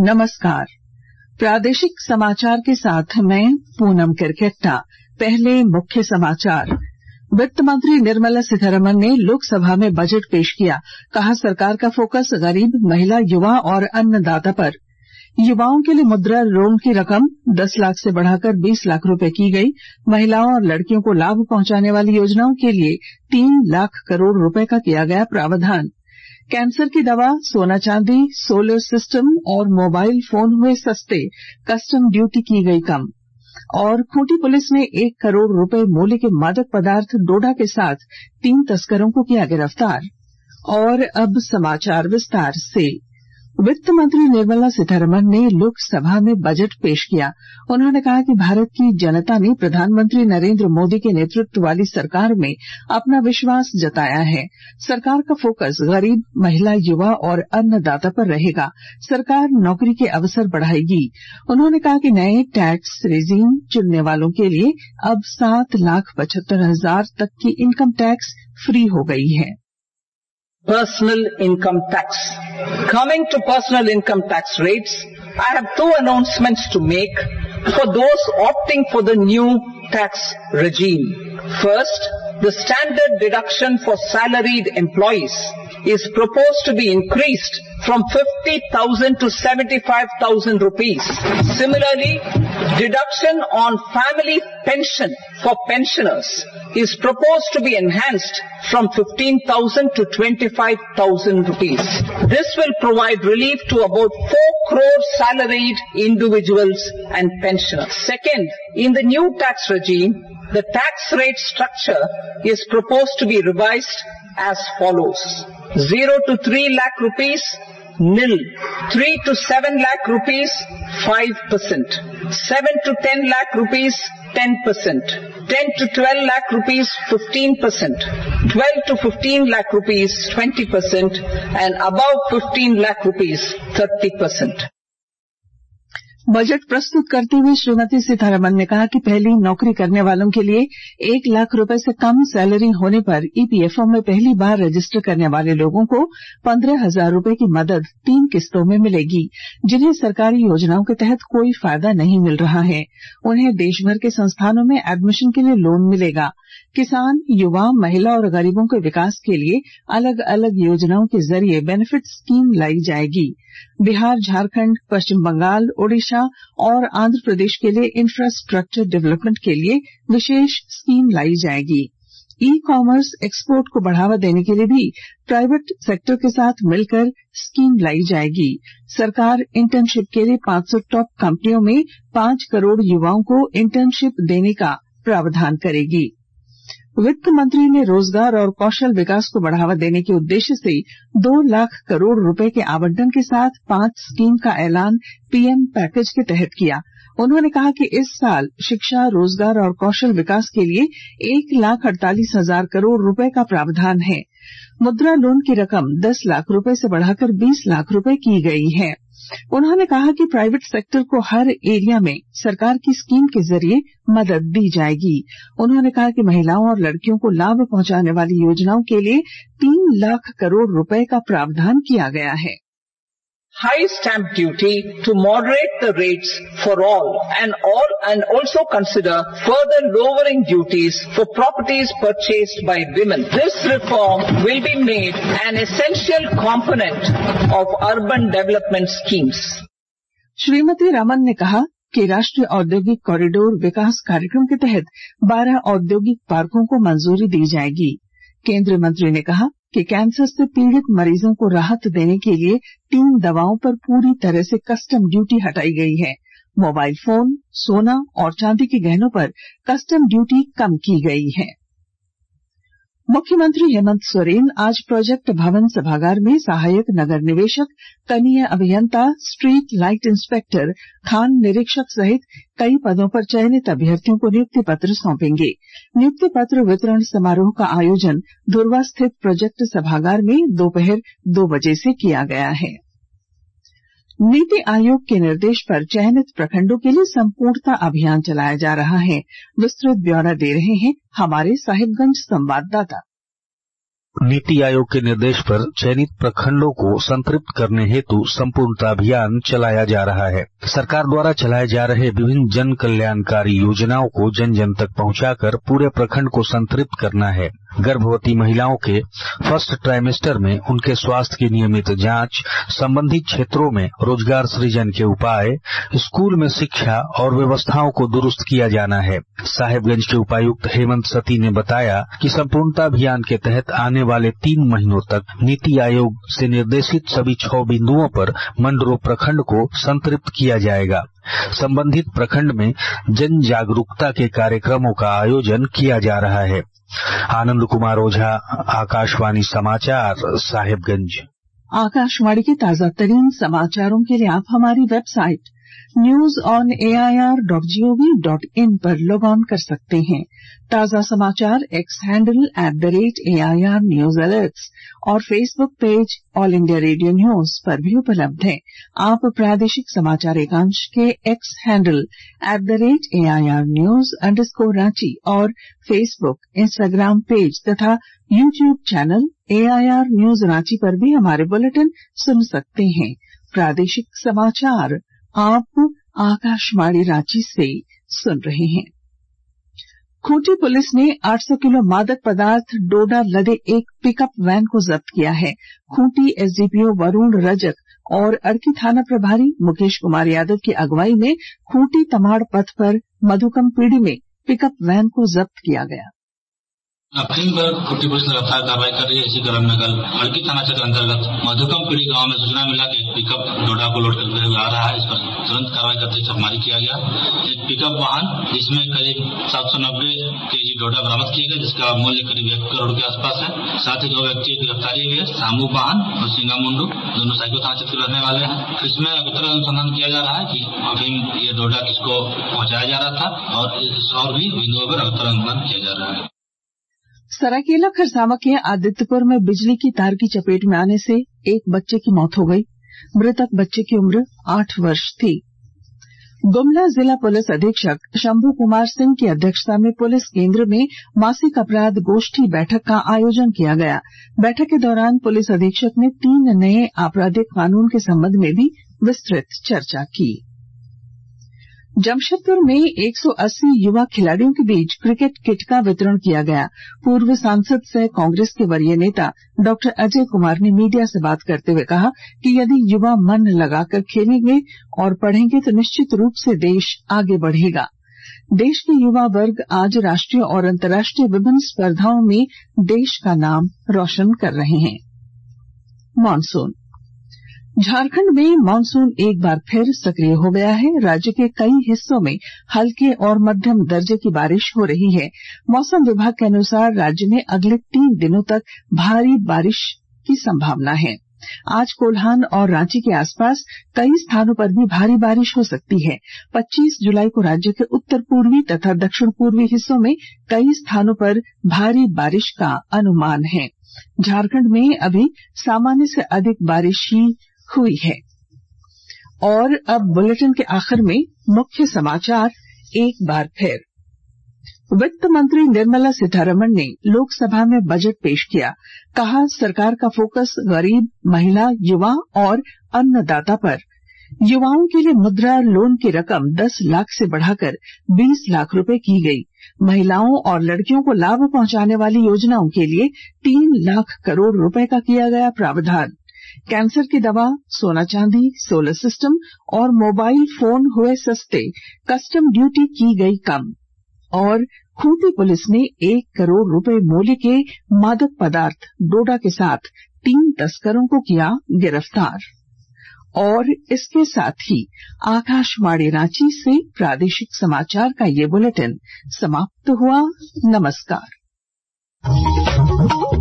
नमस्कार। प्रादेशिक समाचार के साथ मैं पूनम किरकेट्टा। पहले मुख्य समाचार। वित्त मंत्री निर्मला सीतारमण ने लोकसभा में बजट पेश किया। कहा, सरकार का फोकस गरीब, महिला, युवा और अन्नदाता पर। युवाओं के लिए मुद्रा लोन की रकम 10 लाख से बढ़ाकर 20 लाख रुपए की गई। महिलाओं और लड़कियों को लाभ पहुंचाने वाली योजनाओं के लिए 3 लाख करोड़ रुपए का किया गया प्रावधान। कैंसर की दवा, सोना चांदी, सोलर सिस्टम और मोबाइल फोन हुए सस्ते। कस्टम ड्यूटी की गई कम। और खूंटी पुलिस ने 1 करोड़ रुपए मूल्य के मादक पदार्थ डोडा के साथ 3 तस्करों को किया गिरफ्तार। और अब समाचार विस्तार से। वित्त मंत्री निर्मला सीतारमण ने लोकसभा में बजट पेश किया। उन्होंने कहा कि भारत की जनता ने प्रधानमंत्री नरेंद्र मोदी के नेतृत्व वाली सरकार में अपना विश्वास जताया है। सरकार का फोकस गरीब, महिला, युवा और अन्नदाता पर रहेगा। सरकार नौकरी के अवसर बढ़ाएगी। उन्होंने कहा कि नए टैक्स रेजिम चुनने वालों के लिए अब 7,75,000 तक की इनकम टैक्स फ्री हो गई है। Personal income tax. Coming to personal income tax rates, I have 2 announcements to make for those opting for the new tax regime. First, the standard deduction for salaried employees is proposed to be increased from 50,000 to 75,000 rupees. Similarly, deduction on family pension for pensioners is proposed to be enhanced from 15,000 to 25,000 rupees. This will provide relief to about 4 crore salaried individuals and pensioners. Second, in the new tax regime, the tax rate structure is proposed to be revised as follows. 0 to 3 lakh rupees, nil. 3 to 7 lakh rupees, 5%. 7 to 10 lakh rupees, 10%. 10 to 12 lakh rupees, 15%. 12 to 15 lakh rupees, 20%. And above 15 lakh rupees, 30%. Budget प्रस्तुत करते हुए श्रीमती सीतारमण ने कहा कि पहली नौकरी करने वालों के लिए 1 लाख रुपए से कम सैलरी होने पर ईपीएफओ में पहली बार रजिस्टर करने वाले लोगों को 15,000 रुपए की मदद 3 किस्तों में मिलेगी। जिन्हें सरकारी योजनाओं के तहत कोई फायदा नहीं मिल रहा है, उन्हें देशभर के संस्थानों में एडमिशन के लिए लोन मिलेगा। किसान, युवा, महिला और गरीबों के विकास के लिए अलग अलग योजनाओं के जरिए बेनिफिट स्कीम लाई जाएगी। बिहार, झारखंड, पश्चिम बंगाल, ओडिशा और आंध्र प्रदेश के लिए इंफ्रास्ट्रक्चर डेवलपमेंट के लिए विशेष स्कीम लाई जाएगी। ई कॉमर्स, एक्सपोर्ट को बढ़ावा देने के लिए भी प्राइवेट सेक्टर के साथ मिलकर स्कीम लाई जाएगी। सरकार इंटर्नशिप के लिए 500 टॉप कंपनियों में 5 करोड़ युवाओं को इंटर्नशिप देने का प्रावधान करेगी। वित्त मंत्री ने रोजगार और कौशल विकास को बढ़ावा देने के उद्देश्य से 2 लाख करोड़ रुपए के आवंटन के साथ 5 स्कीम का ऐलान पीएम पैकेज के तहत किया। उन्होंने कहा कि इस साल शिक्षा, रोजगार और कौशल विकास के लिए 1,48,000 करोड़ रुपए का प्रावधान है। मुद्रा लोन की रकम 10 लाख रुपए से बढ़ाकर 20 लाख रुपए की गई है। उन्होंने कहा कि प्राइवेट सेक्टर को हर एरिया में सरकार की स्कीम के जरिए मदद दी जाएगी। उन्होंने कहा कि महिलाओं और लड़कियों को लाभ पहुंचाने वाली योजनाओं के लिए 3 लाख करोड़ रुपए का प्रावधान किया गया है। High stamp duty to moderate the rates for all and also consider further lowering duties for properties purchased by women. This reform will be made an essential component of urban development schemes. Shrimati Raman ने कहा कि राष्ट्रीय औद्योगिक corridor विकास कार्यक्रम के तहत 12 औद्योगिक पार्कों को मंजूरी दी जाएगी। केंद्रीय मंत्री ने कहा कि कैंसर से पीड़ित मरीजों को राहत देने के लिए 3 दवाओं पर पूरी तरह से कस्टम ड्यूटी हटाई गई है। मोबाइल फोन, सोना और चांदी के गहनों पर कस्टम ड्यूटी कम की गई है। मुख्यमंत्री हेमंत सोरेन आज प्रोजेक्ट भवन सभागार में सहायक नगर निवेशक, कनीय अभियंता, स्ट्रीट लाइट इंस्पेक्टर, खान निरीक्षक सहित कई पदों पर चयनित अभ्यर्थियों को नियुक्ति पत्र सौंपेंगे। नियुक्ति पत्र वितरण समारोह का आयोजन धुर्वा स्थित प्रोजेक्ट सभागार में दोपहर 2 बजे से किया गया है। नीति आयोग के निर्देश पर चयनित प्रखंडों के लिए संपूर्णता अभियान चलाया जा रहा है। विस्तृत ब्यौरा दे रहे हैं हमारे साहिबगंज संवाददाता। नीति आयोग के निर्देश पर चयनित प्रखंडों को संतृप्त करने हेतु संपूर्णता अभियान चलाया जा रहा है। सरकार द्वारा चलाए जा रहे विभिन्न जन कल्याणकारी योजनाओं को जन जन तक पहुंचाकर पूरे प्रखंड को संतृप्त करना है। गर्भवती महिलाओं के फर्स्ट ट्राइमेस्टर में उनके स्वास्थ्य की नियमित जांच, संबंधित क्षेत्रों में रोजगार सृजन के उपाय, स्कूल में शिक्षा और व्यवस्थाओं को दुरुस्त किया जाना है। साहेबगंज के उपायुक्त हेमंत सती ने बताया कि संपूर्णता अभियान के तहत आने वाले 3 महीनों तक नीति आयोग से निर्देशित सभी 6 बिंदुओं पर मंडरो प्रखंड को संतृप्त किया जाएगा। संबंधित प्रखंड में जन जागरूकता के कार्यक्रमों का आयोजन किया जा रहा है। आनंद कुमार ओझा, आकाशवाणी समाचार, साहेबगंज। आकाशवाणी के ताजा तरीन समाचारों के लिए आप हमारी वेबसाइट newsonair.gov.in पर लॉग ऑन कर सकते हैं। ताजा समाचार X handle @AIR news alerts और Facebook page All India Radio news पर भी उपलब्ध है। आप प्रादेशिक समाचार एकांश के एक्स हैंडल @AIR न्यूज_रांची और फेसबुक, इंस्टाग्राम पेज तथा YouTube channel AIR news Ranchi पर भी हमारे बुलेटिन सुन सकते हैं। प्रादेशिक समाचार आप आकाशवाणी रांची से सुन रहे हैं। खूंटी पुलिस ने 800 किलो मादक पदार्थ डोडा लदे एक पिकअप वैन को जब्त किया है। खूंटी एसडीपीओ वरुण रजक और अड़की थाना प्रभारी मुकेश कुमार यादव की अगुवाई में खूंटी तमाड़ पथ पर मधुकम पीढ़ी में पिकअप वैन को जब्त किया गया। अफीम पर खूंटी पुलिस लगातार कार्रवाई कर रही है। इसी क्रम में कल अड़की थाना क्षेत्र अंतर्गत मधुकम पीढ़ी गांव में सूचना मिला कि एक पिकअप डोडा को लोड करते हुए आ रहा है। इस पर तुरंत कार्रवाई करते छापेमारी किया गया। एक पिकअप वाहन जिसमें करीब 790 केजी डोडा बरामद किया गया, जिसका मूल्य करीब 1 करोड़ के आसपास है। साथ ही 2 व्यक्ति की गिरफ्तारी हुई है, सामू वाहन और सिंगा मुंडू, दोनों साइको थाना क्षेत्र के रहने वाले हैं। इसमें अगुतर अनुसंधान किया जा रहा है कि अफीम ये डोडा किसको पहुंचाया जा रहा था और भी बिंदुओं पर अगुतर अनुसंधान किया जा रहा है। सरायकेला खरसावा के आदित्यपुर में बिजली की तार की चपेट में आने से एक बच्चे की मौत हो गई। मृतक बच्चे की उम्र 8 वर्ष थी। गुमला जिला पुलिस अधीक्षक शंभू कुमार सिंह की अध्यक्षता में पुलिस केंद्र में मासिक अपराध गोष्ठी बैठक का आयोजन किया गया। बैठक के दौरान पुलिस अधीक्षक ने 3 नए आपराधिक कानून के संबंध में भी विस्तृत चर्चा की। जमशेदपुर में 180 युवा खिलाड़ियों के बीच क्रिकेट किट का वितरण किया गया। पूर्व सांसद सह कांग्रेस के वरीय नेता डॉक्टर अजय कुमार ने मीडिया से बात करते हुए कहा कि यदि युवा मन लगाकर खेलेंगे और पढ़ेंगे तो निश्चित रूप से देश आगे बढ़ेगा। देश के युवा वर्ग आज राष्ट्रीय और अंतर्राष्ट्रीय विभिन्न स्पर्धाओं में देश का नाम रोशन कर रहे हैं। मॉनसून। झारखंड में मॉनसून एक बार फिर सक्रिय हो गया है। राज्य के कई हिस्सों में हल्के और मध्यम दर्जे की बारिश हो रही है। मौसम विभाग के अनुसार राज्य में अगले 3 दिनों तक भारी बारिश की संभावना है। आज कोल्हान और रांची के आसपास कई स्थानों पर भी भारी बारिश हो सकती है। 25 जुलाई को राज्य के उत्तर पूर्वी तथा दक्षिण पूर्वी हिस्सों में कई स्थानों पर भारी बारिश का अनुमान है। झारखंड में अभी सामान्य से अधिक बारिश ही हुई है। और अब बुलेटिन के आखिर में मुख्य समाचार एक बार फिर। वित्त मंत्री निर्मला सीतारमण ने लोकसभा में बजट पेश किया। कहा, सरकार का फोकस गरीब, महिला, युवा और अन्नदाता पर। युवाओं के लिए मुद्रा लोन की रकम 10 लाख से बढ़ाकर 20 लाख रुपए की गई। महिलाओं और लड़कियों को लाभ पहुंचाने वाली योजनाओं के लिए 3 लाख करोड़ रुपए का किया गया प्रावधान। कैंसर की दवा, सोना चांदी, सोलर सिस्टम और मोबाइल फोन हुए सस्ते। कस्टम ड्यूटी की गई कम। और खूंटी पुलिस ने 1 करोड़ रुपए मूल्य के मादक पदार्थ डोडा के साथ 3 तस्करों को किया गिरफ्तार। और इसके साथ ही आकाशवाणी रांची से प्रादेशिक समाचार का ये बुलेटिन समाप्त हुआ। नमस्कार।